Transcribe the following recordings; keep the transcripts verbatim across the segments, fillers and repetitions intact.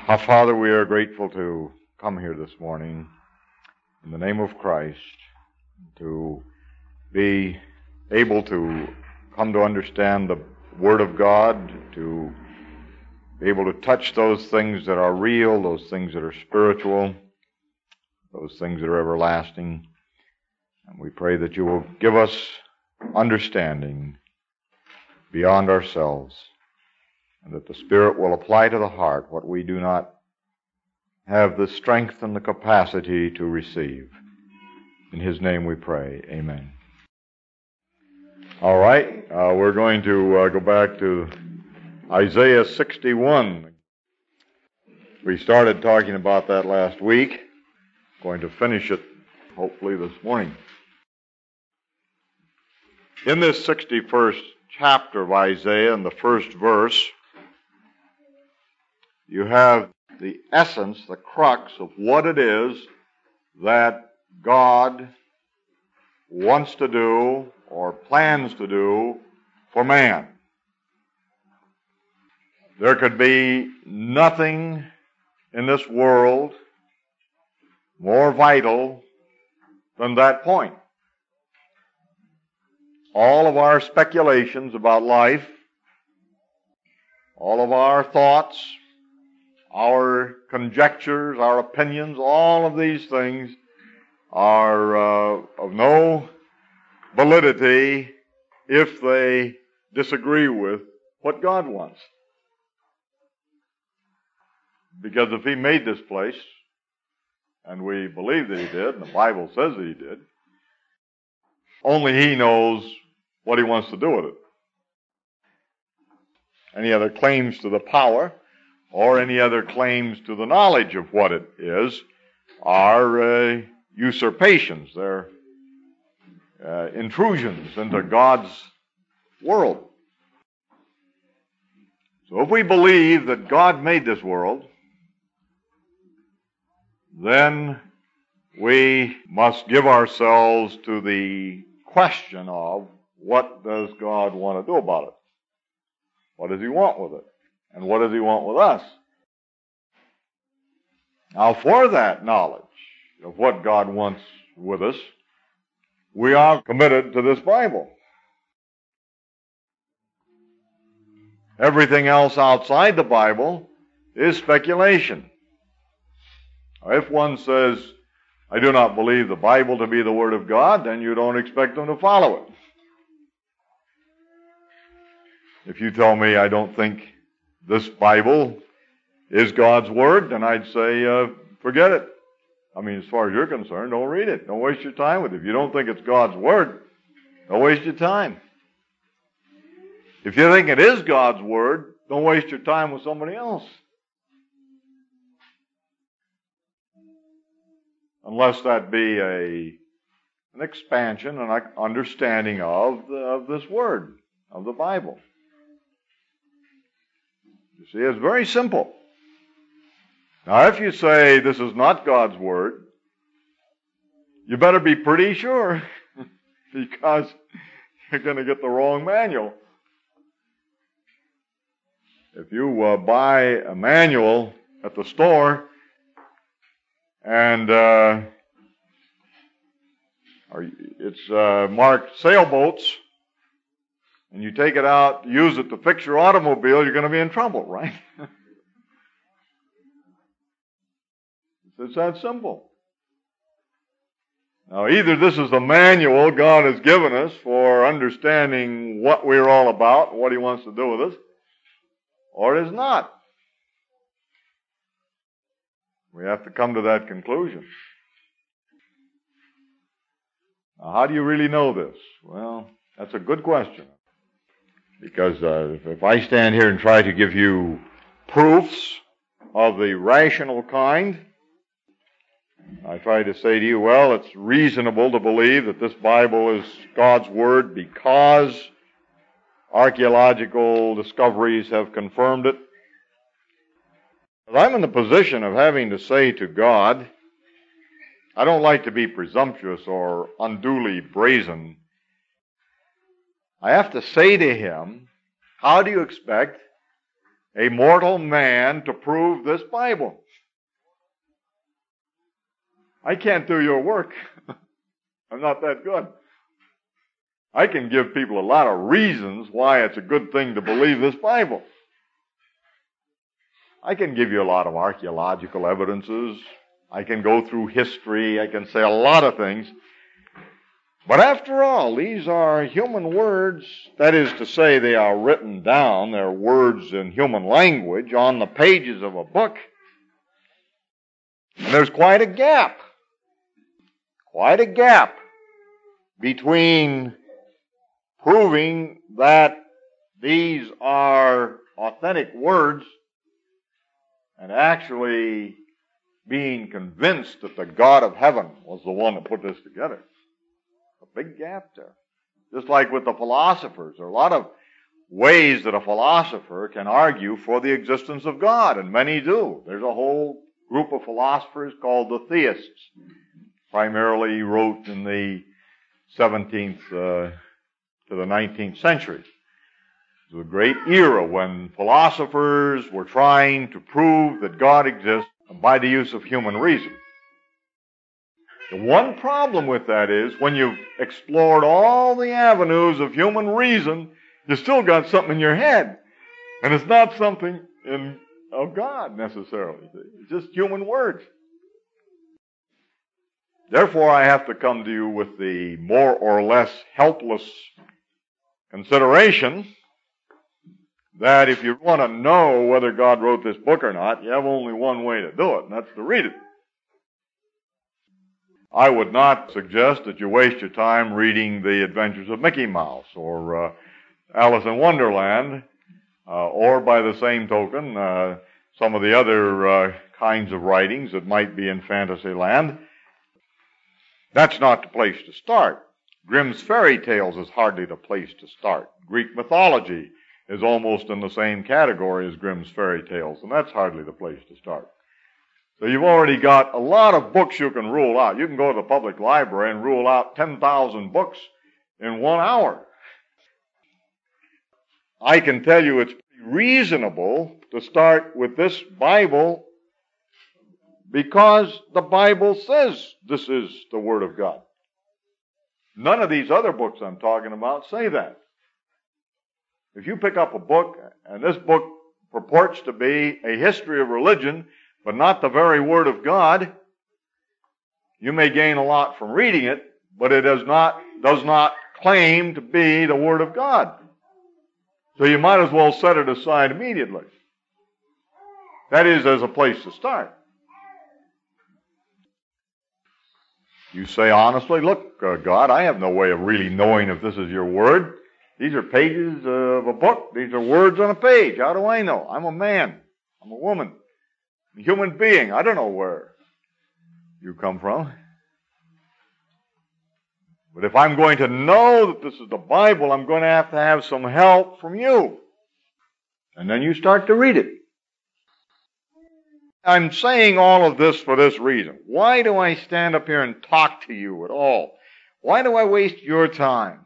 Our Father, we are grateful to come here this morning in the name of Christ, to be able to come to understand the Word of God, to be able to touch those things that are real, those things that are spiritual, those things that are everlasting. And we pray that you will give us understanding beyond ourselves, and that the Spirit will apply to the heart what we do not have the strength and the capacity to receive. In His name we pray. Amen. All right, uh, we're going to uh, go back to Isaiah sixty-one. We started talking about that last week. Going to finish it hopefully this morning. In this sixty-first chapter of Isaiah, in the first verse, you have the essence, the crux of what it is that God wants to do or plans to do for man. There could be nothing in this world more vital than that point. All of our speculations about life, all of our thoughts, our conjectures, our opinions, all of these things are uh, of no validity if they disagree with what God wants. Because if He made this place, and we believe that He did, and the Bible says that He did, only He knows what He wants to do with it. Any other claims to the power or any other claims to the knowledge of what it is are uh, usurpations. They're uh, intrusions into God's world. So if we believe that God made this world, then we must give ourselves to the question of what does God want to do about it? What does He want with it? And what does He want with us? Now, for that knowledge of what God wants with us, we are committed to this Bible. Everything else outside the Bible is speculation. If one says, I do not believe the Bible to be the Word of God, then you don't expect them to follow it. If you tell me I don't think this Bible is God's Word, then I'd say, uh, forget it. I mean, as far as you're concerned, don't read it. Don't waste your time with it. If you don't think it's God's Word, don't waste your time. If you think it is God's Word, don't waste your time with somebody else. Unless that be a an expansion, an understanding of, the, of this Word, of the Bible. You see, it's very simple. Now, if you say this is not God's Word, you better be pretty sure, because you're going to get the wrong manual. If you uh, buy a manual at the store, and uh, it's uh, marked sailboats, and you take it out, use it to fix your automobile, you're going to be in trouble, right? It's that simple. Now, either this is the manual God has given us for understanding what we're all about, what He wants to do with us, or it is not. We have to come to that conclusion. Now, how do you really know this? Well, that's a good question. Because uh, if, if I stand here and try to give you proofs of the rational kind, I try to say to you, well, it's reasonable to believe that this Bible is God's Word because archaeological discoveries have confirmed it. But I'm in the position of having to say to God, I don't like to be presumptuous or unduly brazen. I have to say to Him, how do you expect a mortal man to prove this Bible. I can't do your work. I'm not that good. I can give people a lot of reasons why it's a good thing to believe this Bible. I can give you a lot of archaeological evidences. I can go through history. I can say a lot of things. But after all, these are human words. That is to say, they are written down. They're words in human language on the pages of a book. And there's quite a gap. Quite a gap between proving that these are authentic words and actually being convinced that the God of heaven was the one that put this together. A big gap there. Just like with the philosophers. There are a lot of ways that a philosopher can argue for the existence of God, and many do. There's a whole group of philosophers called the theists. Primarily wrote in the seventeenth uh, to the nineteenth century. It was a great era when philosophers were trying to prove that God exists by the use of human reason. The one problem with that is when you've explored all the avenues of human reason, you still got something in your head. And it's not something in, of God necessarily. It's just human words. Therefore, I have to come to you with the more or less helpless consideration that if you want to know whether God wrote this book or not, you have only one way to do it, and that's to read it. I would not suggest that you waste your time reading The Adventures of Mickey Mouse or uh, Alice in Wonderland, uh, or by the same token, uh, some of the other uh, kinds of writings that might be in fantasy land. That's not the place to start. Grimm's fairy tales is hardly the place to start. Greek mythology is almost in the same category as Grimm's fairy tales, and that's hardly the place to start. So you've already got a lot of books you can rule out. You can go to the public library and rule out ten thousand books in one hour. I can tell you it's reasonable to start with this Bible because the Bible says this is the Word of God. None of these other books I'm talking about say that. If you pick up a book, and this book purports to be a history of religion, but not the very Word of God, you may gain a lot from reading it, but it does not, does not claim to be the Word of God. So you might as well set it aside immediately. That is, as a place to start. You say honestly, look, uh, God, I have no way of really knowing if this is your Word. These are pages of a book. These are words on a page. How do I know? I'm a man. I'm a woman. I'm a human being. I don't know where you come from. But if I'm going to know that this is the Bible, I'm going to have to have some help from you. And then you start to read it. I'm saying all of this for this reason. Why do I stand up here and talk to you at all? Why do I waste your time?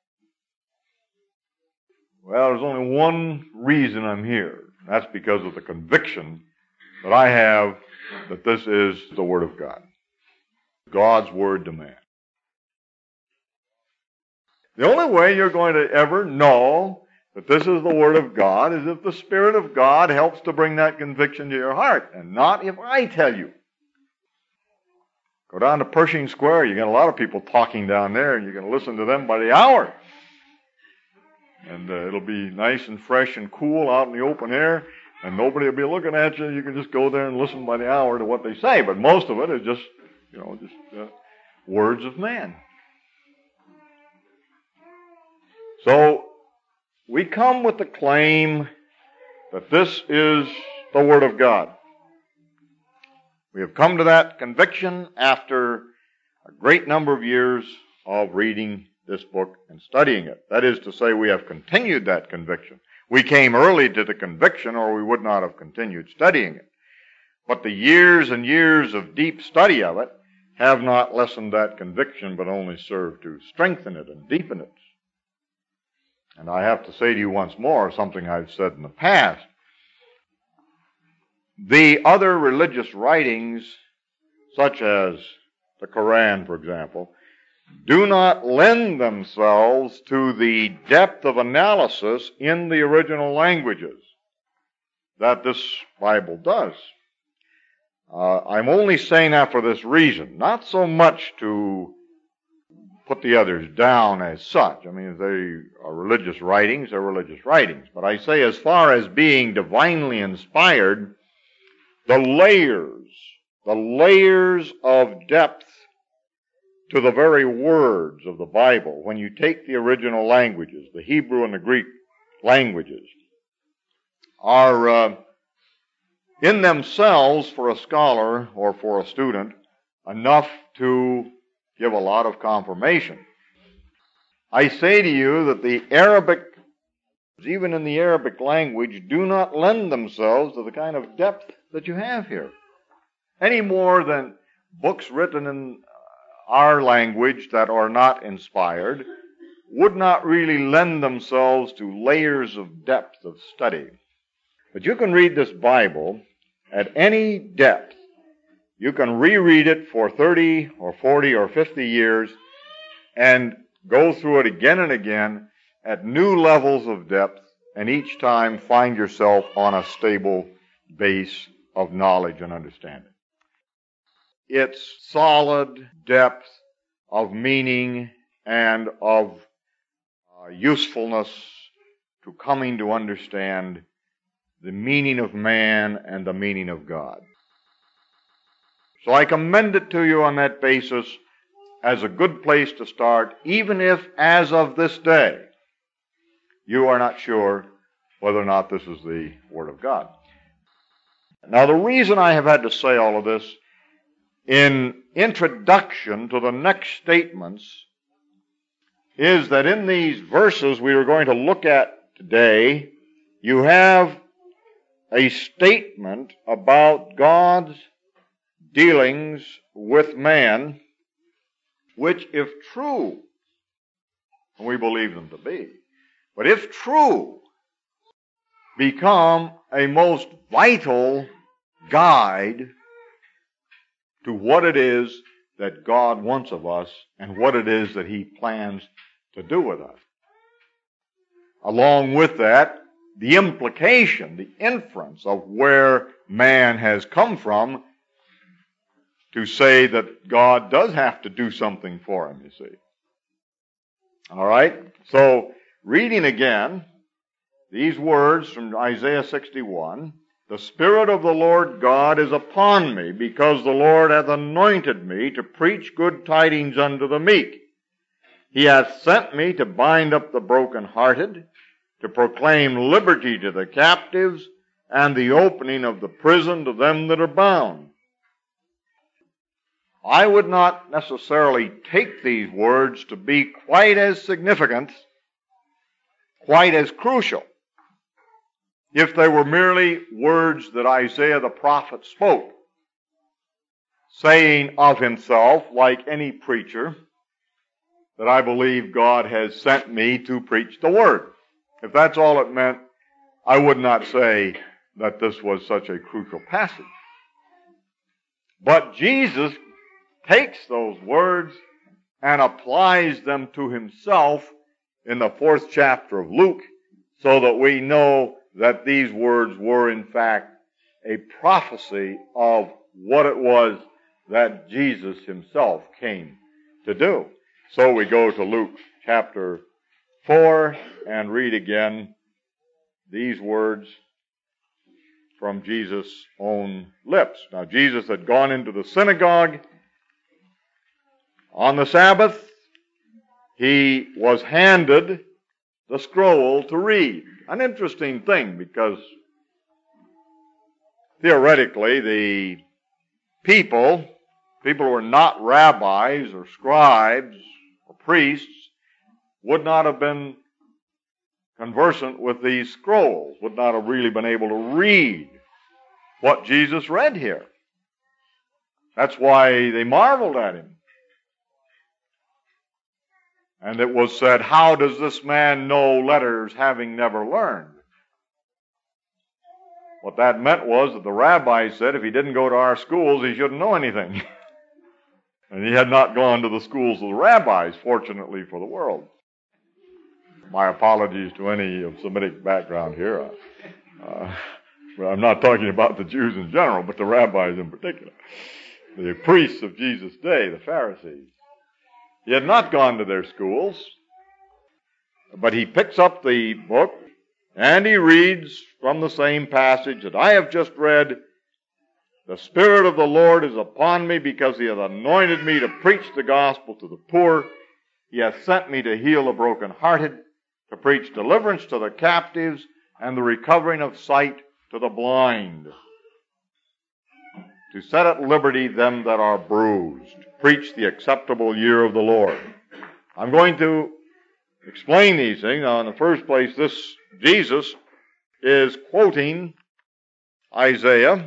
Well, there's only one reason I'm here. That's because of the conviction that I have that this is the Word of God. God's Word to man. The only way you're going to ever know that this is the Word of God is if the Spirit of God helps to bring that conviction to your heart, and not if I tell you. Go down to Pershing Square. You get a lot of people talking down there, and you can listen to them by the hour. And uh, it'll be nice and fresh and cool out in the open air, and nobody will be looking at you. You can just go there and listen by the hour to what they say. But most of it is just, you know, just uh, words of man. So we come with the claim that this is the Word of God. We have come to that conviction after a great number of years of reading this book and studying it. That is to say, we have continued that conviction. We came early to the conviction, or we would not have continued studying it. But the years and years of deep study of it have not lessened that conviction, but only served to strengthen it and deepen it. And I have to say to you once more something I've said in the past. the other religious writings, such as the Quran, for example, do not lend themselves to the depth of analysis in the original languages that this Bible does. Uh, I'm only saying that for this reason, not so much to put the others down as such. I mean, if they are religious writings, they're religious writings. But I say as far as being divinely inspired, the layers, the layers of depth to the very words of the Bible, when you take the original languages, the Hebrew and the Greek languages, are uh, in themselves, for a scholar or for a student, enough to give a lot of confirmation. I say to you that the Arabic, even in the Arabic language, do not lend themselves to the kind of depth that you have here, any more than books written in our language that are not inspired would not really lend themselves to layers of depth of study. But you can read this Bible at any depth. You can reread it for thirty or forty or fifty years and go through it again and again at new levels of depth, and each time find yourself on a stable base of knowledge and understanding. Its solid depth of meaning and of uh, usefulness to coming to understand the meaning of man and the meaning of God. So I commend it to you on that basis as a good place to start, even if, as of this day, you are not sure whether or not this is the Word of God. Now, the reason I have had to say all of this in introduction to the next statements is that in these verses we are going to look at today, you have a statement about God's dealings with man, which, if true, and we believe them to be, but if true, become a most vital guide to what it is that God wants of us and what it is that He plans to do with us. Along with that, the implication, the inference of where man has come from to say that God does have to do something for him, you see. All right? So, reading again, these words from Isaiah sixty-one, "The Spirit of the Lord God is upon me, because the Lord hath anointed me to preach good tidings unto the meek. He hath sent me to bind up the brokenhearted, to proclaim liberty to the captives, and the opening of the prison to them that are bound." I would not necessarily take these words to be quite as significant, quite as crucial, if they were merely words that Isaiah the prophet spoke, saying of himself, like any preacher, that I believe God has sent me to preach the Word. If that's all it meant, I would not say that this was such a crucial passage. But Jesus takes those words and applies them to himself in the fourth chapter of Luke, so that we know that these words were in fact a prophecy of what it was that Jesus himself came to do. So we go to Luke chapter four and read again these words from Jesus' own lips. Now, Jesus had gone into the synagogue on the Sabbath. He was handed the scroll to read. An interesting thing, because theoretically the people, people who were not rabbis or scribes or priests, would not have been conversant with these scrolls, would not have really been able to read what Jesus read here. That's why they marveled at him. And it was said, "How does this man know letters, having never learned?" What that meant was that the rabbi said if he didn't go to our schools, he shouldn't know anything. And he had not gone to the schools of the rabbis, fortunately for the world. My apologies to any of Semitic background here. Uh, well, I'm not talking about the Jews in general, but the rabbis in particular. The priests of Jesus' day, the Pharisees. He had not gone to their schools, but he picks up the book and he reads from the same passage that I have just read. The Spirit of the Lord is upon me because he has anointed me to preach the gospel to the poor. He has sent me to heal the brokenhearted, to preach deliverance to the captives, and the recovering of sight to the blind, to set at liberty them that are bruised, preach the acceptable year of the Lord. I'm going to explain these things. Now, in the first place, this Jesus is quoting Isaiah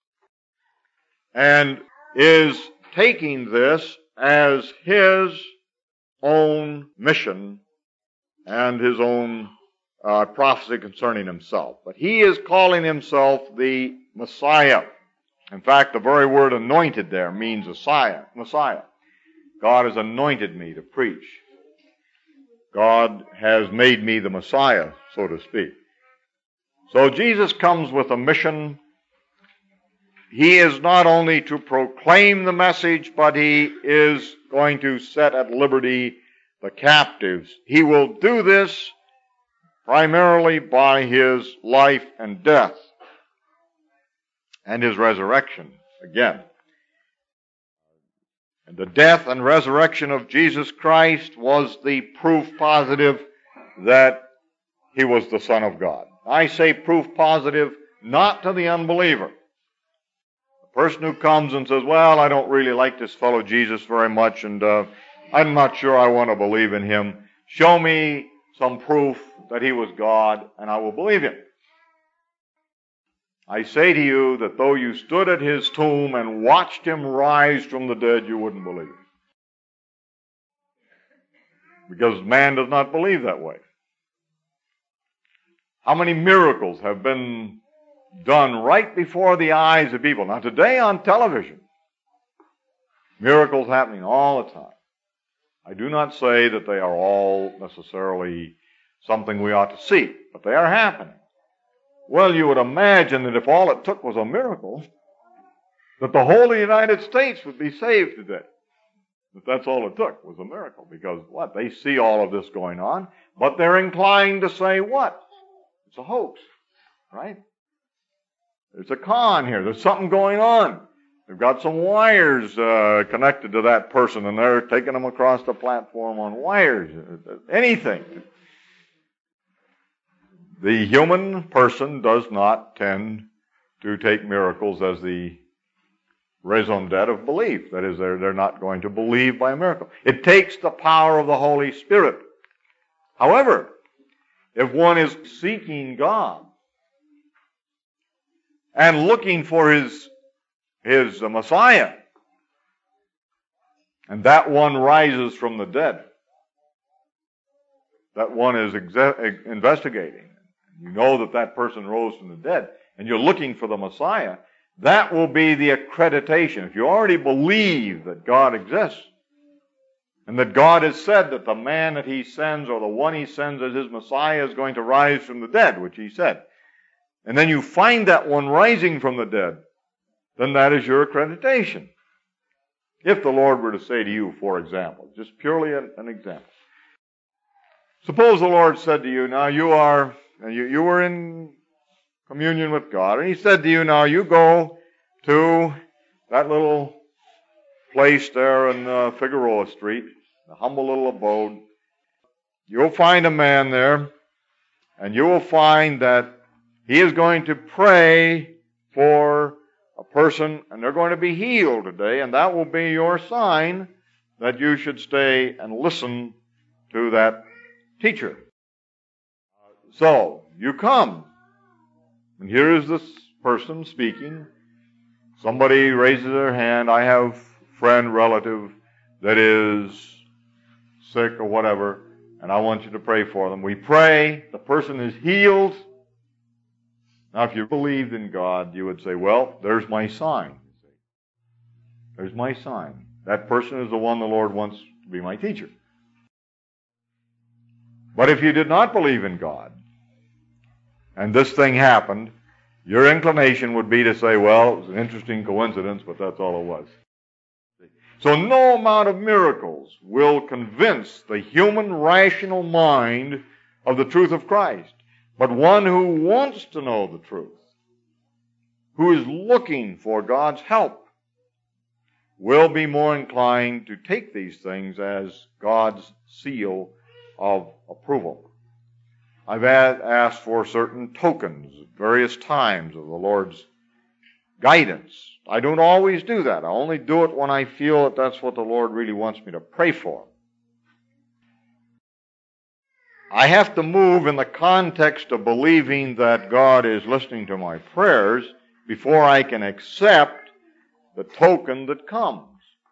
and is taking this as his own mission and his own uh, prophecy concerning himself. But he is calling himself the Messiah. In fact, the very word anointed there means Messiah. Messiah. God has anointed me to preach. God has made me the Messiah, so to speak. So Jesus comes with a mission. He is not only to proclaim the message, but he is going to set at liberty the captives. He will do this primarily by his life and death and his resurrection again. And the death and resurrection of Jesus Christ was the proof positive that he was the Son of God. I say proof positive not to the unbeliever. The person who comes and says, well, I don't really like this fellow Jesus very much, and uh, I'm not sure I want to believe in him. Show me some proof that he was God, and I will believe him. I say to you that though you stood at his tomb and watched him rise from the dead, you wouldn't believe it. Because man does not believe that way. How many miracles have been done right before the eyes of people? Now today on television, miracles happening all the time. I do not say that they are all necessarily something we ought to see, but they are happening. Well, you would imagine that if all it took was a miracle, that the whole of the United States would be saved today. That that's all it took was a miracle. Because what? They see all of this going on, but they're inclined to say what? It's a hoax, right? There's a con here. There's something going on. They've got some wires uh, connected to that person, and they're taking them across the platform on wires. Anything. The human person does not tend to take miracles as the raison d'etre of belief. That is, they're, they're not going to believe by a miracle. It takes the power of the Holy Spirit. However, if one is seeking God and looking for his, his uh, Messiah, and that one rises from the dead, that one is exe- investigating. You know that that person rose from the dead, and you're looking for the Messiah. That will be the accreditation. If you already believe that God exists, and that God has said that the man that he sends, or the one he sends as his Messiah, is going to rise from the dead, which he said, and then you find that one rising from the dead, then that is your accreditation. If the Lord were to say to you, for example, just purely an, an example, suppose the Lord said to you, now you are... And you, you were in communion with God, and he said to you, now you go to that little place there in uh, Figueroa Street, the humble little abode. You'll find a man there, and you will find that he is going to pray for a person, and they're going to be healed today, and that will be your sign that you should stay and listen to that teacher. So, you come, and here is this person speaking. Somebody raises their hand. I have a friend, relative that is sick or whatever, and I want you to pray for them. We pray. The person is healed. Now, if you believed in God, you would say, well, there's my sign. There's my sign. That person is the one the Lord wants to be my teacher. But if you did not believe in God, and this thing happened, your inclination would be to say, well, it was an interesting coincidence, but that's all it was. So no amount of miracles will convince the human rational mind of the truth of Christ. But one who wants to know the truth, who is looking for God's help, will be more inclined to take these things as God's seal of approval. I've asked for certain tokens at various times of the Lord's guidance. I don't always do that. I only do it when I feel that that's what the Lord really wants me to pray for. I have to move in the context of believing that God is listening to my prayers before I can accept the token that comes.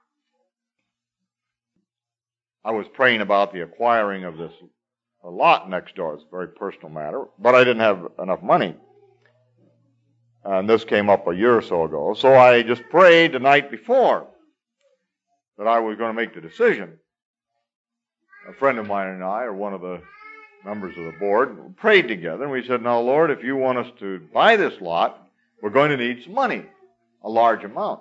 I was praying about the acquiring of this lot next door. It's a very personal matter, but I didn't have enough money. And this came up a year or so ago. So I just prayed the night before that I was going to make the decision. A friend of mine and I, or one of the members of the board, prayed together, and we said, now, Lord, if you want us to buy this lot, we're going to need some money, a large amount.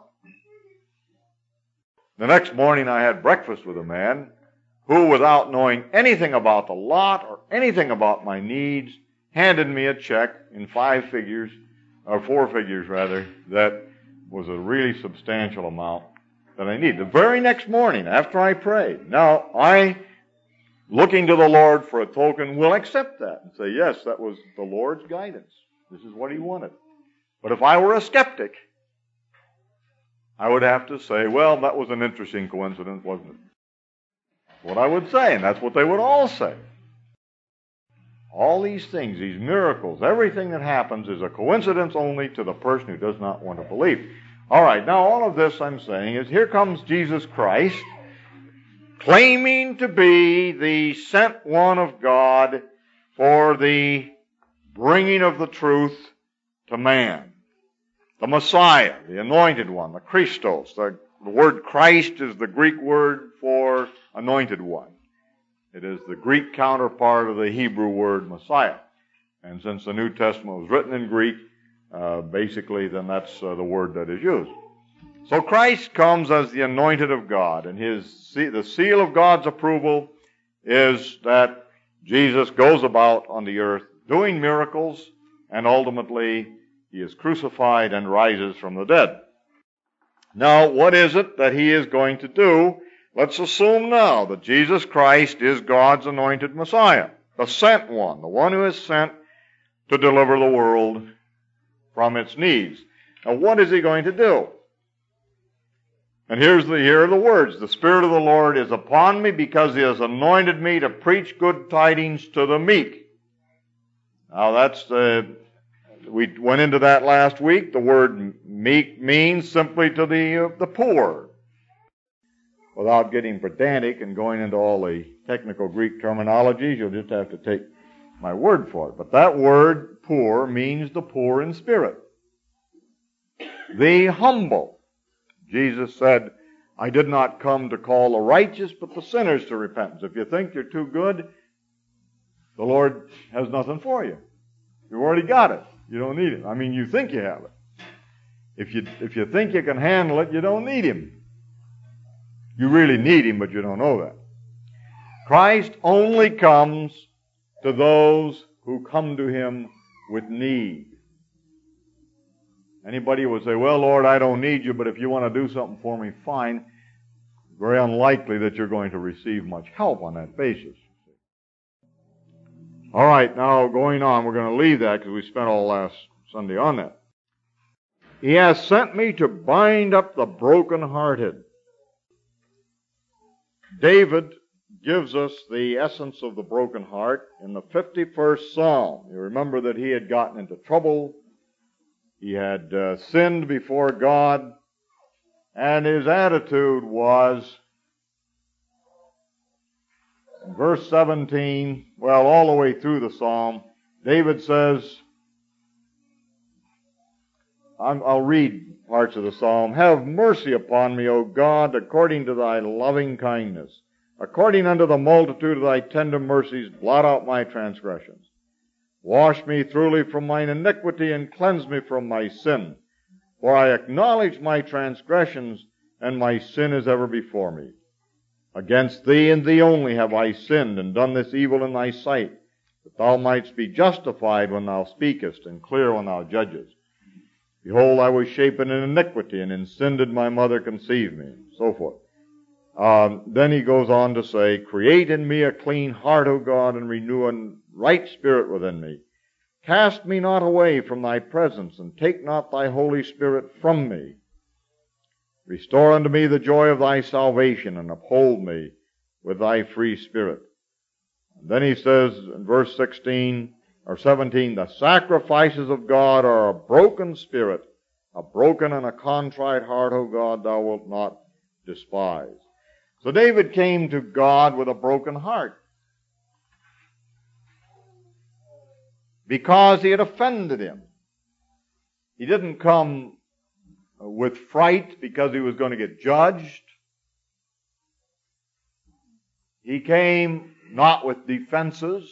The next morning I had breakfast with a man who, without knowing anything about the lot or anything about my needs, handed me a check in five figures, or four figures rather, that was a really substantial amount that I needed. The very next morning after I prayed. Now, I, looking to the Lord for a token, will accept that and say, yes, that was the Lord's guidance. This is what He wanted. But if I were a skeptic, I would have to say, well, that was an interesting coincidence, wasn't it? What I would say, and that's what they would all say. All these things, these miracles, everything that happens is a coincidence only to the person who does not want to believe. All right, now all of this I'm saying is here comes Jesus Christ, claiming to be the sent one of God for the bringing of the truth to man. The Messiah, the anointed one, the Christos. The, the word Christ is the Greek word for anointed one. It is the Greek counterpart of the Hebrew word Messiah. And since the New Testament was written in Greek, uh, basically then that's uh, the word that is used. So Christ comes as the anointed of God, and his the seal of God's approval is that Jesus goes about on the earth doing miracles, and ultimately He is crucified and rises from the dead. Now, what is it that He is going to do? Let's assume now that Jesus Christ is God's anointed Messiah, the sent one, the one who is sent to deliver the world from its needs. Now, what is He going to do? And here's the, here are the words. The Spirit of the Lord is upon me because He has anointed me to preach good tidings to the meek. Now, that's the... We went into that last week. The word meek means simply to the, uh, the poor. Without getting pedantic and going into all the technical Greek terminologies, you'll just have to take my word for it. But that word, poor, means the poor in spirit. The humble. Jesus said, I did not come to call the righteous, but the sinners to repentance. If you think you're too good, the Lord has nothing for you. You've already got it. You don't need it. I mean, you think you have it. If you, if you think you can handle it, you don't need Him. You really need Him, but you don't know that. Christ only comes to those who come to Him with need. Anybody would say, well, Lord, I don't need You, but if You want to do something for me, fine. Very unlikely that you're going to receive much help on that basis. All right, now going on, we're going to leave that because we spent all last Sunday on that. He has sent me to bind up the brokenhearted. David gives us the essence of the broken heart in the fifty-first Psalm. You remember that he had gotten into trouble. He had uh, sinned before God. And his attitude was, in verse seventeen, well, all the way through the Psalm, David says, I'm, I'll read parts of the psalm. Have mercy upon me, O God, according to thy loving kindness. According unto the multitude of thy tender mercies, blot out my transgressions. Wash me thoroughly from mine iniquity, and cleanse me from my sin. For I acknowledge my transgressions, and my sin is ever before me. Against thee and thee only have I sinned, and done this evil in thy sight, that thou mightst be justified when thou speakest, and clear when thou judgest. Behold, I was shapen in iniquity, and in sin did my mother conceive me, and so forth. Um, then he goes on to say, create in me a clean heart, O God, and renew a right spirit within me. Cast me not away from thy presence, and take not thy Holy Spirit from me. Restore unto me the joy of thy salvation, and uphold me with thy free spirit. And then he says in verse sixteen or seventeen, the sacrifices of God are a broken spirit, a broken and a contrite heart, O God, thou wilt not despise. So David came to God with a broken heart because he had offended him. He didn't come with fright because he was going to get judged. He came not with defenses.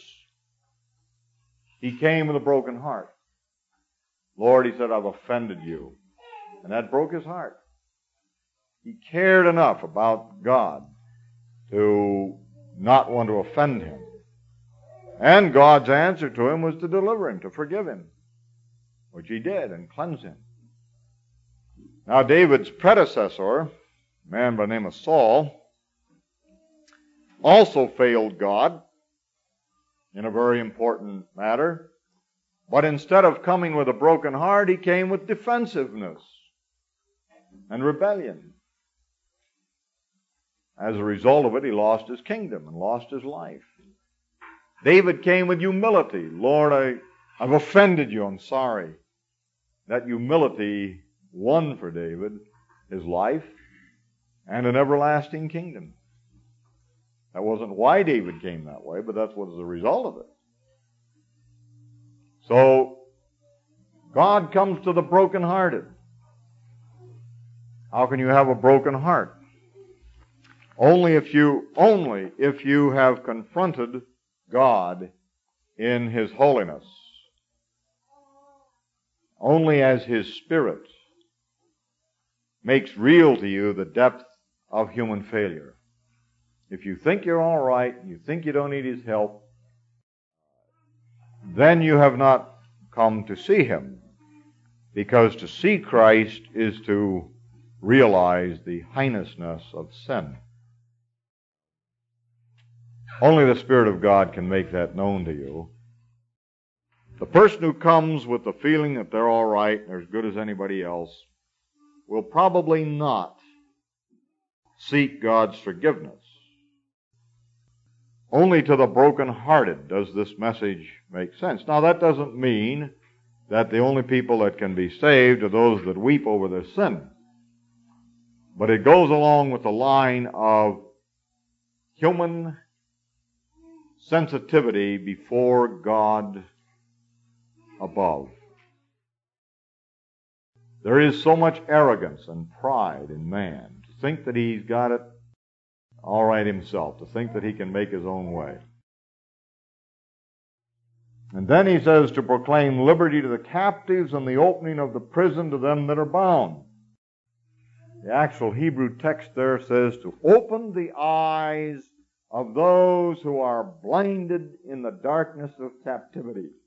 He came with a broken heart. Lord, he said, I've offended you. And that broke his heart. He cared enough about God to not want to offend him. And God's answer to him was to deliver him, to forgive him, which he did, and cleanse him. Now David's predecessor, a man by the name of Saul, also failed God in a very important matter. But instead of coming with a broken heart, he came with defensiveness and rebellion. As a result of it, he lost his kingdom and lost his life. David came with humility. Lord, I, I've offended you. I'm sorry. That humility won for David his life and an everlasting kingdom. That wasn't why David came that way, but that's what was the result of it. So, God comes to the brokenhearted. How can you have a broken heart? Only if you, only if you have confronted God in His holiness. Only as His Spirit makes real to you the depth of human failure. If you think you're all right, you think you don't need His help, then you have not come to see Him. Because to see Christ is to realize the heinousness of sin. Only the Spirit of God can make that known to you. The person who comes with the feeling that they're all right, they're as good as anybody else, will probably not seek God's forgiveness. Only to the brokenhearted does this message make sense. Now, that doesn't mean that the only people that can be saved are those that weep over their sin. But it goes along with the line of human sensitivity before God above. There is so much arrogance and pride in man to think that he's got it all right himself, to think that he can make his own way. And then he says to proclaim liberty to the captives and the opening of the prison to them that are bound. The actual Hebrew text there says to open the eyes of those who are blinded in the darkness of captivity.